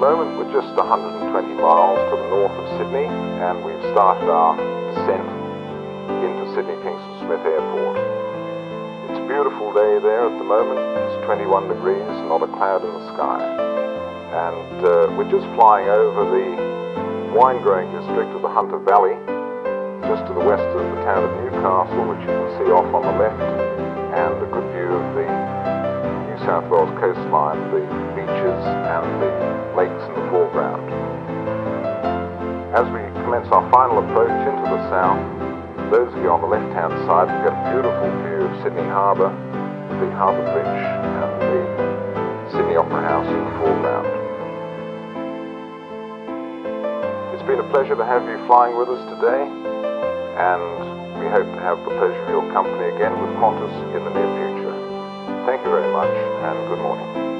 moment we're just 120 miles to the north of Sydney, and we've started our descent into Sydney Kingston Smith Airport. It's a beautiful day there at the moment. It's 21 degrees, not a cloud in the sky. And we're just flying over the wine-growing district of the Hunter Valley, just to the west of the town of Newcastle, which you can see off on the left, and a good view of the New South Wales coastline, the beaches and the lakes in the foreground. As we commence our final approach into the south, those of you on the left-hand side will get a beautiful view of Sydney Harbour, the Harbour Bridge and the Sydney Opera House in the foreground. It's been a pleasure to have you flying with us today, and we hope to have the pleasure of your company again with Qantas in the near future. Thank you very much, and good morning.